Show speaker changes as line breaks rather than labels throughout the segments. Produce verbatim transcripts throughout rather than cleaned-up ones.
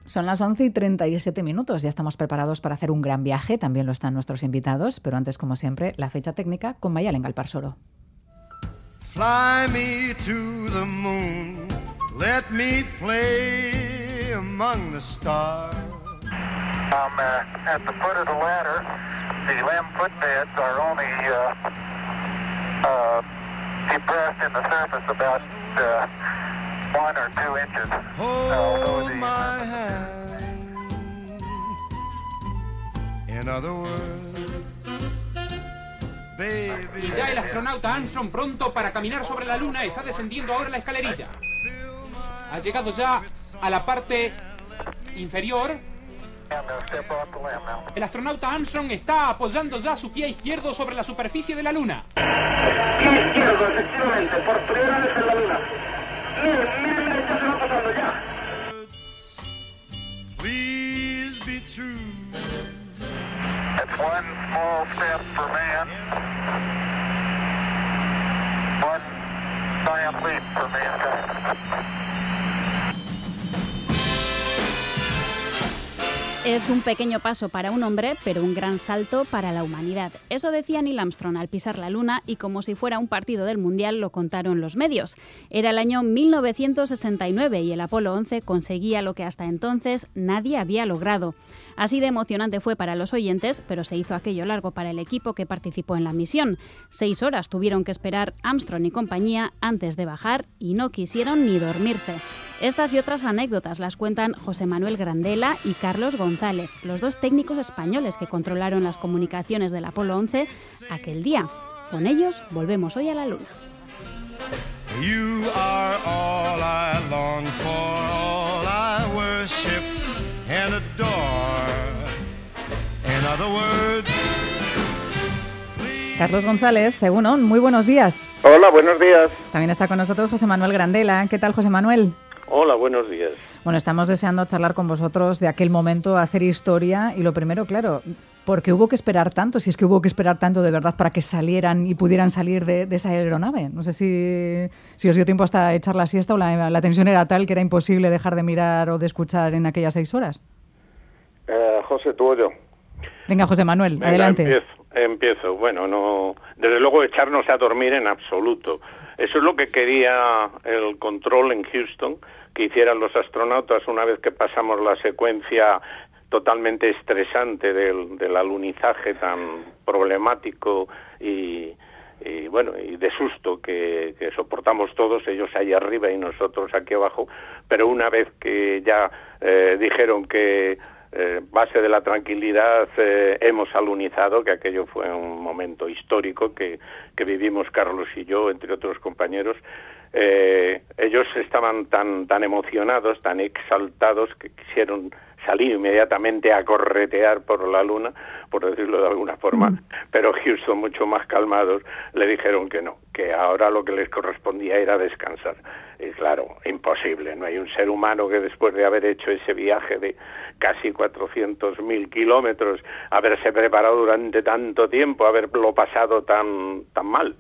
Son las once y treinta y siete minutos. Ya estamos preparados para hacer un gran viaje. También lo están nuestros invitados. Pero antes, como siempre, la fecha técnica con Mayalen Galparsoro.
Fly me to the moon. Let me play among the stars.
Um, uh, at the foot of the ladder, the lamb footbeds are only uh, uh, depressed in the surface about uh, one or two inches.
Hold uh, my hand. In other words, baby.
Y ya el astronauta Armstrong, pronto para caminar sobre la Luna, está descendiendo ahora la escalerilla. Ha llegado ya a la parte inferior. El astronauta Armstrong está apoyando ya su pie izquierdo sobre la superficie de la Luna.
Pie izquierdo, efectivamente, por primera vez en la Luna. Miren, miren, miren, ya se va pasando ya.
Please be true.
It's one small step for man, one giant leap for mankind.
Es un pequeño paso para un hombre, pero un gran salto para la humanidad. Eso decía Neil Armstrong al pisar la Luna y como si fuera un partido del Mundial lo contaron los medios. Era el año mil novecientos sesenta y nueve y el Apolo once conseguía lo que hasta entonces nadie había logrado. Así de emocionante fue para los oyentes, pero se hizo aquello largo para el equipo que participó en la misión. Seis horas tuvieron que esperar Armstrong y compañía antes de bajar y no quisieron ni dormirse. Estas y otras anécdotas las cuentan José Manuel Grandela y Carlos González, los dos técnicos españoles que controlaron las comunicaciones del Apolo once aquel día. Con ellos volvemos hoy a la Luna.
You are all I long for, all I worship and adore. In other words,
Carlos González, Egunon, muy buenos días.
Hola, buenos días.
También está con nosotros José Manuel Grandela. ¿Qué tal, José Manuel?
Hola, buenos días.
Bueno, estamos deseando charlar con vosotros de aquel momento, hacer historia. Y lo primero, claro, ¿por qué hubo que esperar tanto? Si es que hubo que esperar tanto de verdad para que salieran y pudieran salir de, de esa aeronave. No sé si, si os dio tiempo hasta echar la siesta o la, la tensión era tal que era imposible dejar de mirar o de escuchar en aquellas seis horas.
Eh, José, tú o yo.
Venga, José Manuel,
Venga,
adelante.
Empiezo, empiezo. Bueno, no, desde luego echarnos a dormir en absoluto. Eso es lo que quería el control en Houston, que hicieran los astronautas una vez que pasamos la secuencia totalmente estresante del, del alunizaje tan problemático y, y bueno, y de susto que, que soportamos todos, ellos ahí arriba y nosotros aquí abajo, pero una vez que ya eh, dijeron que Eh, base de la tranquilidad eh, hemos alunizado, que aquello fue un momento histórico que, que vivimos Carlos y yo, entre otros compañeros. Eh, ellos estaban tan, tan emocionados, tan exaltados, que quisieron salir inmediatamente a corretear por la Luna, por decirlo de alguna forma, mm. pero Houston, mucho más calmados, le dijeron que no, que ahora lo que les correspondía era descansar. Y claro, imposible, no hay un ser humano que después de haber hecho ese viaje de casi cuatrocientos mil kilómetros, haberse preparado durante tanto tiempo, haberlo pasado tan, tan mal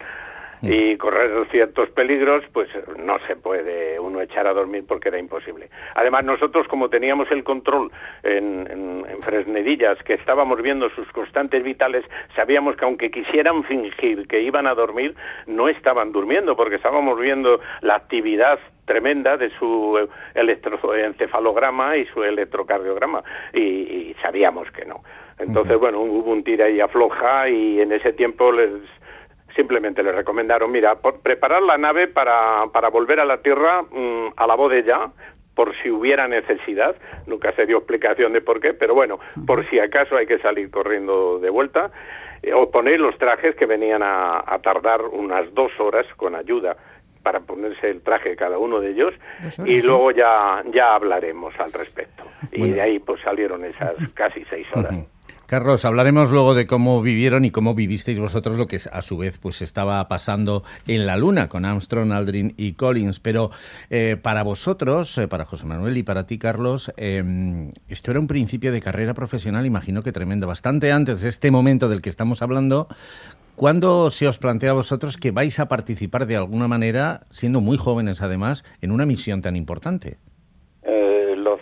y correr ciertos peligros, pues no se puede uno echar a dormir porque era imposible. Además, nosotros, como teníamos el control en, en, en Fresnedillas, que estábamos viendo sus constantes vitales, sabíamos que aunque quisieran fingir que iban a dormir, no estaban durmiendo, porque estábamos viendo la actividad tremenda de su electroencefalograma y su electrocardiograma, y, y sabíamos que no. Entonces, bueno, hubo un tira y afloja, y en ese tiempo les simplemente les recomendaron, mira, por preparar la nave para, para volver a la Tierra mmm, a la voz de ya, por si hubiera necesidad. Nunca se dio explicación de por qué, pero bueno, por si acaso hay que salir corriendo de vuelta, eh, o poner los trajes que venían a, a tardar unas dos horas con ayuda para ponerse el traje cada uno de ellos, horas, y luego ¿sí? ya ya hablaremos al respecto. Bueno. Y de ahí pues salieron esas casi seis horas. Uh-huh.
Carlos, hablaremos luego de cómo vivieron y cómo vivisteis vosotros lo que a su vez pues estaba pasando en la Luna con Armstrong, Aldrin y Collins. Pero eh, para vosotros, eh, para José Manuel y para ti, Carlos, eh, esto era un principio de carrera profesional, imagino que tremendo. Bastante antes de este momento del que estamos hablando, ¿cuándo se os plantea a vosotros que vais a participar de alguna manera, siendo muy jóvenes además, en una misión tan importante?
Eh, lo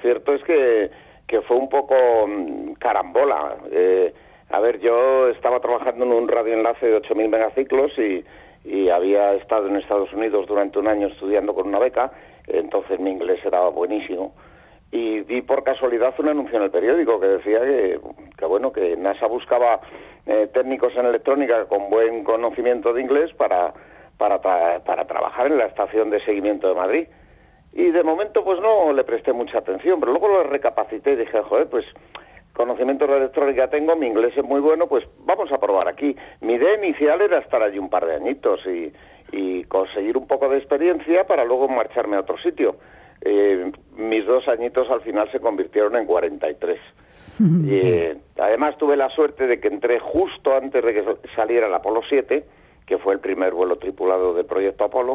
cierto es que, que fue un poco carambola. Eh, a ver, yo estaba trabajando en un radioenlace de ocho mil megaciclos y, y había estado en Estados Unidos durante un año estudiando con una beca, entonces mi inglés era buenísimo. Y vi por casualidad un anuncio en el periódico que decía que, que bueno, que NASA buscaba eh, técnicos en electrónica con buen conocimiento de inglés para, para, tra- para trabajar en la estación de seguimiento de Madrid. Y de momento pues no le presté mucha atención, pero luego lo recapacité y dije, joder, pues conocimientos de electrónica tengo, mi inglés es muy bueno, pues vamos a probar aquí. Mi idea inicial era estar allí un par de añitos y, y conseguir un poco de experiencia para luego marcharme a otro sitio. Eh, mis dos añitos al final se convirtieron en cuarenta y tres. Y, eh, además tuve la suerte de que entré justo antes de que saliera el Apolo siete, que fue el primer vuelo tripulado del proyecto Apolo,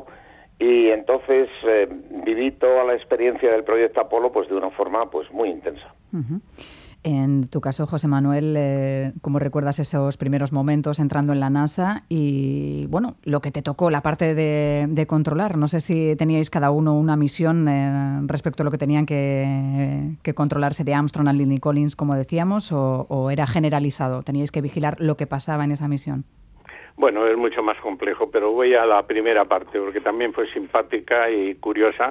y entonces eh, viví toda la experiencia del proyecto Apolo pues de una forma pues muy intensa.
Uh-huh. En tu caso, José Manuel, eh, ¿cómo recuerdas esos primeros momentos entrando en la NASA y, bueno, lo que te tocó, la parte de, de controlar? No sé si teníais cada uno una misión eh, respecto a lo que tenían que, que controlarse de Armstrong, Aldrin y Collins, como decíamos, o, o era generalizado, teníais que vigilar lo que pasaba en esa misión.
Bueno, es mucho más complejo, pero voy a la primera parte, porque también fue simpática y curiosa.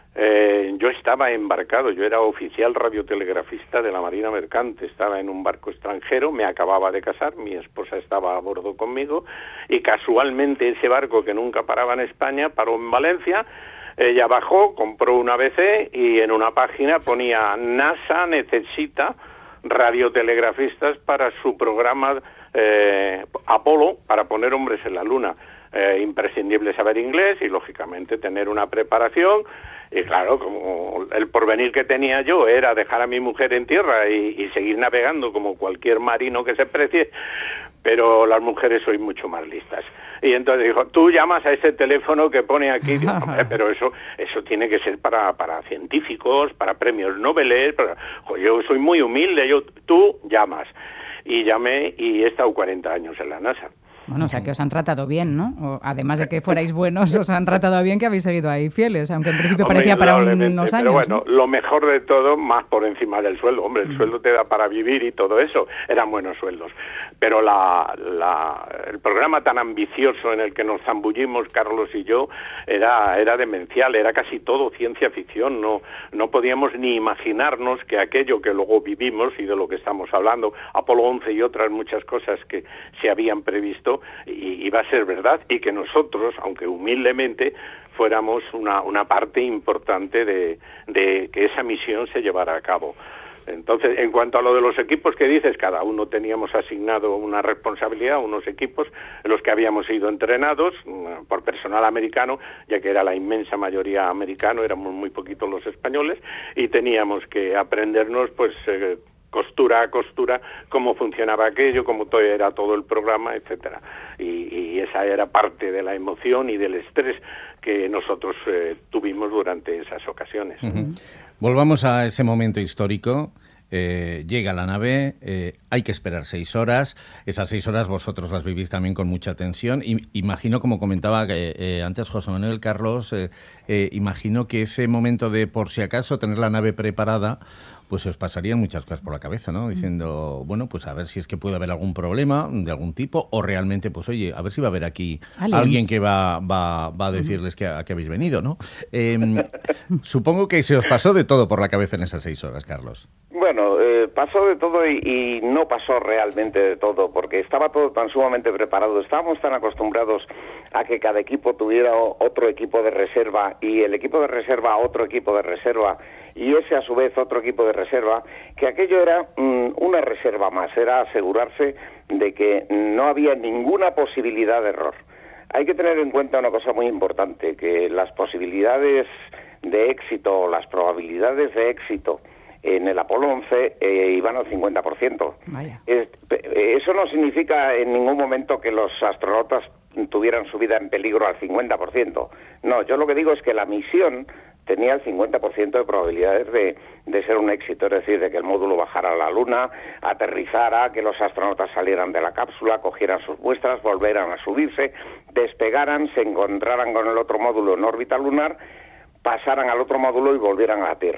Eh, yo estaba embarcado, yo era oficial radiotelegrafista de la Marina Mercante, estaba en un barco extranjero, me acababa de casar, mi esposa estaba a bordo conmigo, y casualmente ese barco que nunca paraba en España paró en Valencia. Ella bajó, compró una B C y en una página ponía NASA necesita radiotelegrafistas para su programa eh, Apolo, para poner hombres en la Luna. Eh, imprescindible saber inglés y lógicamente tener una preparación. Y claro, como el porvenir que tenía yo era dejar a mi mujer en tierra y, y seguir navegando como cualquier marino que se precie, pero las mujeres sois mucho más listas. Y entonces dijo, tú llamas a ese teléfono que pone aquí. Digo, hombre, pero eso eso tiene que ser para para científicos, para premios Nobel. Para... Yo soy muy humilde, yo tú llamas. Y llamé y he estado cuarenta años en la NASA.
Bueno, o sea, que os han tratado bien, ¿no? O, además de que fuerais buenos, os han tratado bien, que habéis seguido ahí fieles, aunque en principio
hombre,
parecía para unos años.
Pero bueno,
¿no?
Lo mejor de todo, más por encima del sueldo. Hombre, el mm. sueldo te da para vivir y todo eso. Eran buenos sueldos. Pero la, la, el programa tan ambicioso en el que nos zambullimos, Carlos y yo, era, era demencial, era casi todo ciencia ficción. No, no podíamos ni imaginarnos que aquello que luego vivimos y de lo que estamos hablando, Apolo once y otras muchas cosas que se habían previsto, y iba a ser verdad, y que nosotros, aunque humildemente, fuéramos una, una parte importante de, de que esa misión se llevara a cabo. Entonces, en cuanto a lo de los equipos que dices, cada uno teníamos asignado una responsabilidad, unos equipos en los que habíamos sido entrenados por personal americano, ya que era la inmensa mayoría americano, éramos muy poquitos los españoles, y teníamos que aprendernos, pues, eh, costura a costura, cómo funcionaba aquello, cómo todo era todo el programa, etcétera. Y, y esa era parte de la emoción y del estrés que nosotros eh, tuvimos durante esas ocasiones.
Uh-huh. Volvamos a ese momento histórico. Eh, llega la nave, eh, hay que esperar seis horas. Esas seis horas vosotros las vivís también con mucha tensión. I, imagino, como comentaba eh, eh, antes José Manuel, Carlos, eh, eh, imagino que ese momento de, por si acaso, tener la nave preparada, pues os pasarían muchas cosas por la cabeza, ¿no? Diciendo, bueno, pues a ver si es que puede haber algún problema de algún tipo, o realmente, pues oye, a ver si va a haber aquí Aliens. alguien que va, va, va a decirles que, a qué habéis venido, ¿no? Eh, supongo que se os pasó de todo por la cabeza en esas seis horas, Carlos.
Bueno, eh, pasó de todo y, y no pasó realmente de todo, porque estaba todo tan sumamente preparado, estábamos tan acostumbrados a que cada equipo tuviera otro equipo de reserva y el equipo de reserva otro equipo de reserva y ese a su vez otro equipo de reserva, que aquello era mmm, una reserva más, era asegurarse de que no había ninguna posibilidad de error. Hay que tener en cuenta una cosa muy importante, que las posibilidades de éxito, las probabilidades de éxito en el Apolo once eh, iban al cincuenta por ciento.
Vaya.
Es, eso no significa en ningún momento que los astronautas tuvieran su vida en peligro al cincuenta por ciento. No, yo lo que digo es que la misión tenía el cincuenta por ciento de probabilidades de, de ser un éxito, es decir, de que el módulo bajara a la Luna, aterrizara, que los astronautas salieran de la cápsula, cogieran sus muestras, volvieran a subirse, despegaran, se encontraran con el otro módulo en órbita lunar, pasaran al otro módulo y volvieran a la Tierra.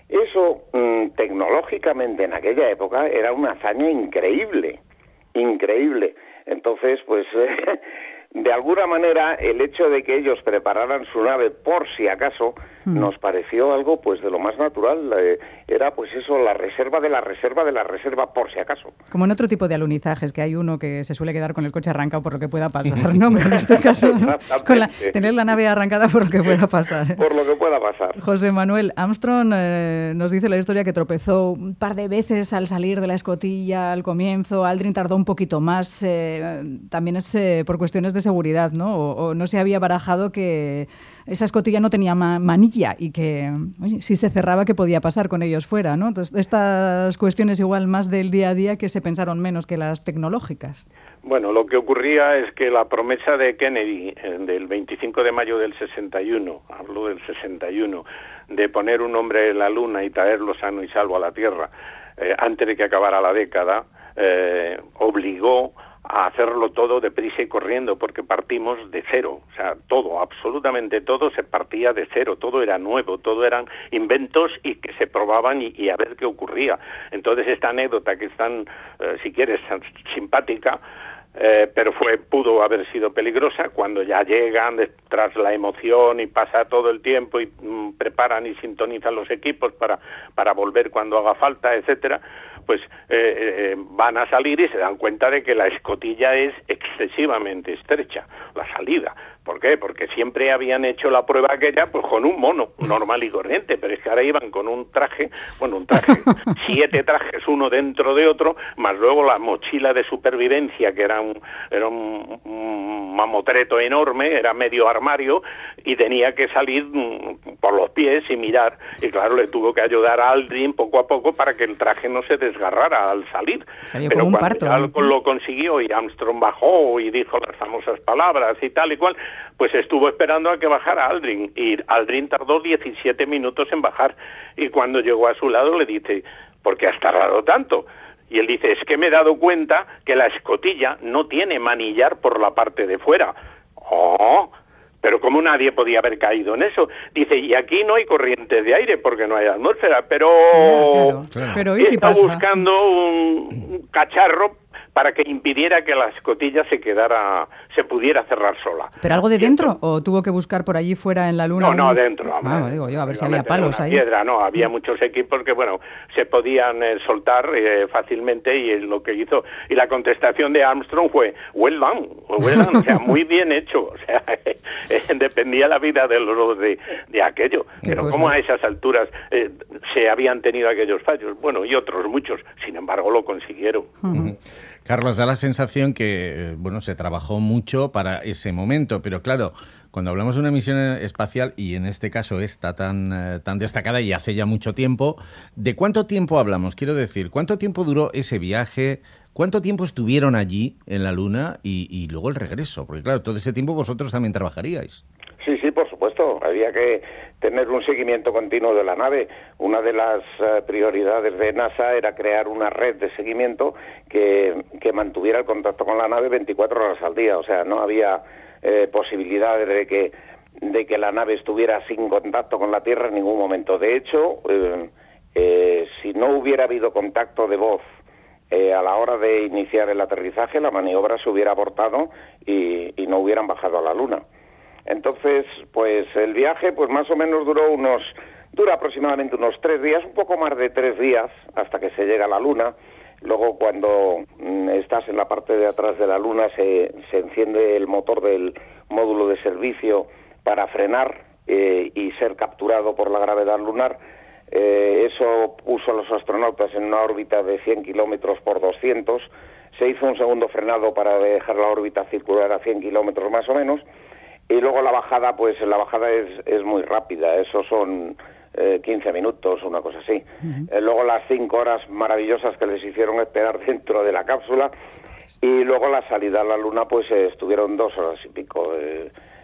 Eso, mmm, tecnológicamente en aquella época era una hazaña increíble, increíble. Entonces, pues, eh, de alguna manera, el hecho de que ellos prepararan su nave por si acaso, mm. nos pareció algo, pues, de lo más natural. Eh, era, pues, eso, la reserva de la reserva de la reserva por si acaso.
Como en otro tipo de alunizajes, que hay uno que se suele quedar con el coche arrancado por lo que pueda pasar, ¿no? Pero en este caso, ¿no? Con la, tener la nave arrancada por lo que pueda pasar.
Por lo que pueda pasar.
José Manuel, Armstrong eh, nos dice la historia que tropezó un par de veces al salir de la escotilla al comienzo. Aldrin tardó un poquito más. Eh, también es eh, por cuestiones de seguridad, ¿no? O, o no se había barajado que esa escotilla no tenía ma- manilla y que, oye, si se cerraba, ¿qué podía pasar con ellos fuera, ¿no? Entonces, estas cuestiones igual más del día a día que se pensaron menos que las tecnológicas.
Bueno, lo que ocurría es que la promesa de Kennedy eh, del veinticinco de mayo del sesenta y uno, hablo del sesenta y uno, de poner un hombre en la Luna y traerlo sano y salvo a la Tierra eh, antes de que acabara la década, eh, obligó a hacerlo todo deprisa y corriendo, porque partimos de cero, o sea, todo, absolutamente todo se partía de cero, todo era nuevo, todo eran inventos y que se probaban y, y a ver qué ocurría. Entonces esta anécdota que es tan, eh, si quieres, tan simpática, Eh, pero fue pudo haber sido peligrosa cuando ya llegan de, tras la emoción y pasa todo el tiempo y mm, preparan y sintonizan los equipos para para volver cuando haga falta, etcétera, pues eh, eh, van a salir y se dan cuenta de que la escotilla es excesivamente estrecha, la salida. ¿Por qué? Porque siempre habían hecho la prueba aquella pues con un mono normal y corriente, pero es que ahora iban con un traje, bueno, un traje, siete trajes uno dentro de otro, más luego la mochila de supervivencia, que era un, era un, un mamotreto enorme, era medio armario, y tenía que salir mm, por los pies y mirar, y claro, le tuvo que ayudar a Aldrin poco a poco para que el traje no se desgarrara al salir.
Salió
pero
como un
cuando
parto,
ya
¿eh?
lo, lo consiguió y Armstrong bajó y dijo las famosas palabras y tal y cual, pues estuvo esperando a que bajara Aldrin, y Aldrin tardó diecisiete minutos en bajar, y cuando llegó a su lado le dice, ¿por qué has tardado tanto? Y él dice, es que me he dado cuenta que la escotilla no tiene manillar por la parte de fuera. ¡Oh! Pero como nadie podía haber caído en eso. Dice, y aquí no hay corrientes de aire porque no hay atmósfera, pero...
Ah, claro, claro. Pero ¿y si
está
pasa?
buscando un, un cacharro para que impidiera que la escotilla se quedara, se pudiera cerrar sola.
¿Pero algo de dentro o tuvo que buscar por allí fuera en la Luna?
No, no,
un...
dentro.
Ah, digo yo, a ver si había palos ahí.
Piedra, no, había muchos equipos que, bueno, se podían eh, soltar eh, fácilmente, y es lo que hizo. Y la contestación de Armstrong fue, well done, well done, o sea, muy bien hecho. O sea, dependía la vida de los de, de aquello. Pero cosas. ¿Cómo a esas alturas eh, se habían tenido aquellos fallos? Bueno, y otros muchos, sin embargo, lo consiguieron.
Uh-huh. Carlos, da la sensación que, bueno, se trabajó mucho para ese momento, pero claro, cuando hablamos de una misión espacial, y en este caso esta tan, eh, tan destacada y hace ya mucho tiempo, ¿de cuánto tiempo hablamos? Quiero decir, ¿cuánto tiempo duró ese viaje? ¿Cuánto tiempo estuvieron allí en la Luna y, y luego el regreso? Porque claro, todo ese tiempo vosotros también trabajaríais.
Sí, sí, por supuesto. Había que tener un seguimiento continuo de la nave. Una de las uh, prioridades de NASA era crear una red de seguimiento que, que mantuviera el contacto con la nave veinticuatro horas al día. O sea, no había eh, posibilidades de que, de que la nave estuviera sin contacto con la Tierra en ningún momento. De hecho, eh, eh, si no hubiera habido contacto de voz eh, a la hora de iniciar el aterrizaje, la maniobra se hubiera abortado y, y no hubieran bajado a la Luna. Entonces, pues el viaje, pues más o menos duró unos, dura aproximadamente unos tres días, un poco más de tres días, hasta que se llega a la Luna. Luego, cuando mm, estás en la parte de atrás de la Luna, se, se enciende el motor del módulo de servicio para frenar eh, y ser capturado por la gravedad lunar. Eh, eso puso a los astronautas en una órbita de cien kilómetros por doscientos. Se hizo un segundo frenado para dejar la órbita circular a cien kilómetros más o menos. Y luego la bajada, pues la bajada es, es muy rápida, eso son eh, quince minutos, una cosa así. Uh-huh. Eh, luego las cinco horas maravillosas que les hicieron esperar dentro de la cápsula, y luego la salida a la Luna, pues eh, estuvieron dos horas y pico. Eh,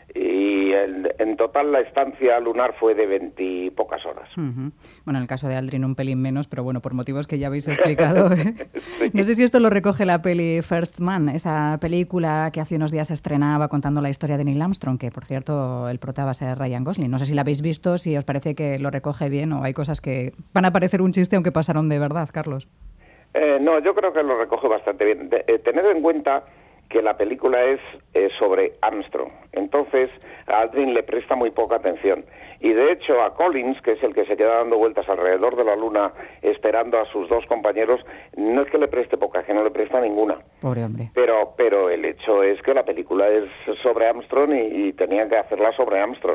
y en, en total la estancia lunar fue de veintipocas horas.
Uh-huh. Bueno, en el caso de Aldrin un pelín menos, pero bueno, por motivos que ya habéis explicado. Sí. No sé si esto lo recoge la peli First Man, esa película que hace unos días se estrenaba contando la historia de Neil Armstrong, que por cierto el prota va a ser Ryan Gosling. No sé si la habéis visto, si os parece que lo recoge bien o hay cosas que van a parecer un chiste aunque pasaron de verdad, Carlos.
Eh, no, yo creo que lo recoge bastante bien. De, eh, tened en cuenta que la película es eh, sobre Armstrong. Entonces, a Aldrin le presta muy poca atención. Y de hecho, a Collins, que es el que se queda dando vueltas alrededor de la Luna esperando a sus dos compañeros, no es que le preste poca, es que no le presta ninguna.
Pobre hombre.
Pero, pero el hecho es que la película es sobre Armstrong y, y tenían que hacerla sobre Armstrong.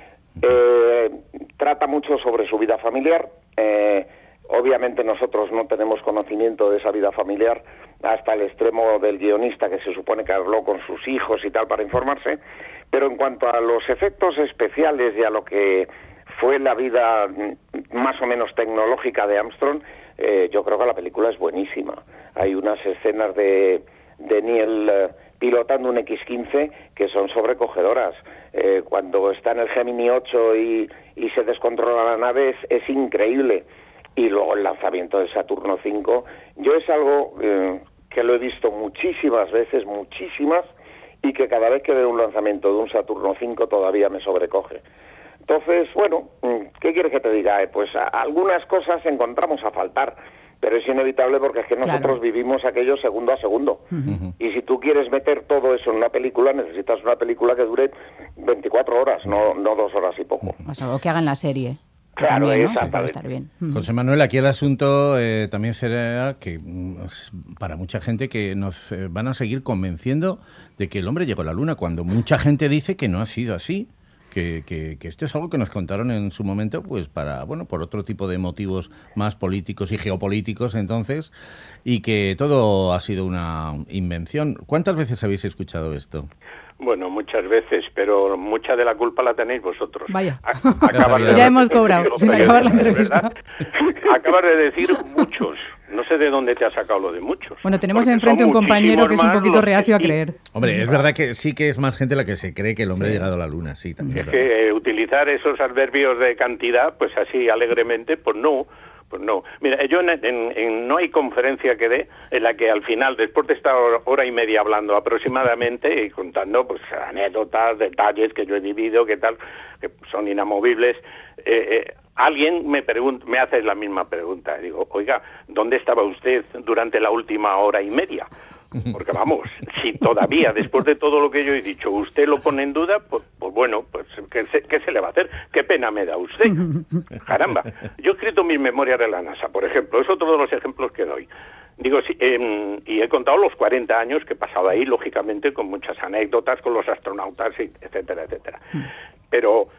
Eh, trata mucho sobre su vida familiar. Eh, Obviamente nosotros no tenemos conocimiento de esa vida familiar hasta el extremo del guionista, que se supone que habló con sus hijos y tal para informarse, pero en cuanto a los efectos especiales y a lo que fue la vida más o menos tecnológica de Armstrong, eh, yo creo que la película es buenísima. Hay unas escenas de, de Neil eh, pilotando un equis quince que son sobrecogedoras. Eh, cuando está en el Gemini ocho y, y se descontrola la nave es, es increíble. Y luego el lanzamiento del Saturno cinco, yo es algo eh, que lo he visto muchísimas veces, muchísimas, y que cada vez que veo un lanzamiento de un Saturno cinco todavía me sobrecoge. Entonces, bueno, ¿qué quieres que te diga? Eh, pues a, algunas cosas encontramos a faltar, pero es inevitable porque es que nosotros claro. vivimos aquello segundo a segundo. Uh-huh. Y si tú quieres meter todo eso en una película, necesitas una película que dure veinticuatro horas, no, no dos horas y poco.
O sea, o que hagan la serie.
Claro,
también, ¿no?
exactamente.
Puede estar bien.
José Manuel, aquí el asunto eh, también será que para mucha gente que nos eh, van a seguir convenciendo de que el hombre llegó a la Luna, cuando mucha gente dice que no ha sido así, que, que, que esto es algo que nos contaron en su momento, pues para, bueno, por otro tipo de motivos más políticos y geopolíticos entonces, y que todo ha sido una invención. ¿Cuántas veces habéis escuchado esto?
Bueno, muchas veces, pero mucha de la culpa la tenéis vosotros.
Vaya,
de
ya hemos cobrado, digo, sin acabar la entrevista.
Acabas de decir muchos. No sé de dónde te has sacado lo de muchos.
Bueno, tenemos enfrente un compañero que es un poquito reacio a creer.
Hombre, es verdad que sí que es más gente la que se cree que el hombre sí. ha llegado a la Luna, sí, también.
Es, es que eh, utilizar esos adverbios de cantidad, pues así alegremente, pues no... Pues no. Mira, yo en, en, en no hay conferencia que dé en la que al final, después de estar hora y media hablando aproximadamente y contando pues anécdotas, detalles que yo he vivido, que tal, que son inamovibles, eh, eh, alguien me pregunta, me hace la misma pregunta. Digo, oiga, ¿dónde estaba usted durante la última hora y media? Porque vamos, si todavía, después de todo lo que yo he dicho, usted lo pone en duda, pues, pues bueno, pues ¿qué se, ¿qué se le va a hacer? ¿Qué pena me da usted? Caramba, yo he escrito mis memorias de la NASA, por ejemplo, es otro de los ejemplos que doy. Digo, sí, eh, y he contado los cuarenta años que he pasado ahí, lógicamente, con muchas anécdotas, con los astronautas, etcétera, etcétera. Pero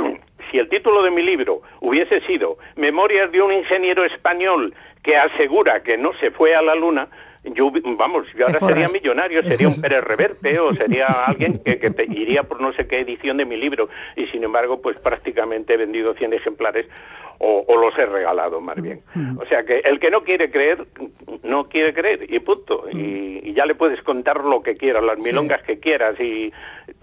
si el título de mi libro hubiese sido Memorias de un ingeniero español que asegura que no se fue a la Luna, yo, vamos, yo ahora sería millonario, sería un Pérez Reverte o sería alguien que, que te iría por no sé qué edición de mi libro y sin embargo pues prácticamente he vendido cien ejemplares o, o los he regalado más bien. O sea que el que no quiere creer, no quiere creer y punto. Y, y ya le puedes contar lo que quieras, las milongas sí. que quieras y...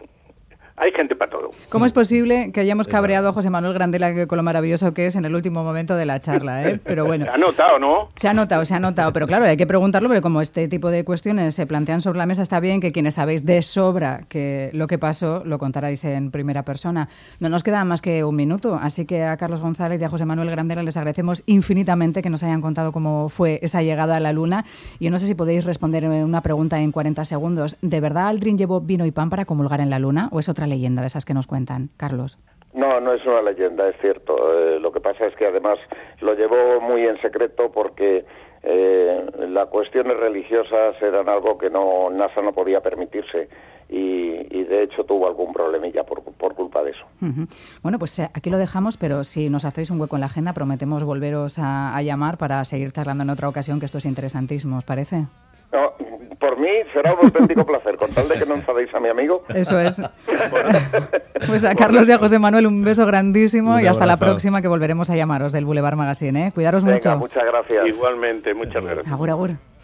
Hay gente para todo.
¿Cómo es posible que hayamos cabreado a José Manuel Grandela con lo maravilloso que es en el último momento de la charla? ¿eh? Pero bueno,
se ha notado, ¿no?
Se ha notado, se ha notado. Pero claro, hay que preguntarlo, porque como este tipo de cuestiones se plantean sobre la mesa, está bien que quienes sabéis de sobra que lo que pasó lo contaráis en primera persona. No nos queda más que un minuto, así que a Carlos González y a José Manuel Grandela les agradecemos infinitamente que nos hayan contado cómo fue esa llegada a la Luna. Yo no sé si podéis responder una pregunta en cuarenta segundos. ¿De verdad Aldrin llevó vino y pan para comulgar en la Luna o es otra leyenda de esas que nos cuentan? Carlos.
No, no es una leyenda, es cierto. Eh, lo que pasa es que además lo llevó muy en secreto porque eh, las cuestiones religiosas eran algo que no NASA no podía permitirse y, y de hecho tuvo algún problemilla por, por culpa de eso.
Uh-huh. Bueno, pues eh, aquí lo dejamos, pero si nos hacéis un hueco en la agenda prometemos volveros a, a llamar para seguir charlando en otra ocasión, que esto es interesantísimo, ¿os parece?
No, por mí será un auténtico placer, con tal de que no enfadéis a mi amigo.
Eso es. Pues a Carlos y a José Manuel un beso grandísimo un y hasta abrazo. La próxima, que volveremos a llamaros del Boulevard Magazine. ¿eh? Cuidaros
Venga,
mucho.
Muchas gracias.
Igualmente, muchas gracias.
Agur, agur.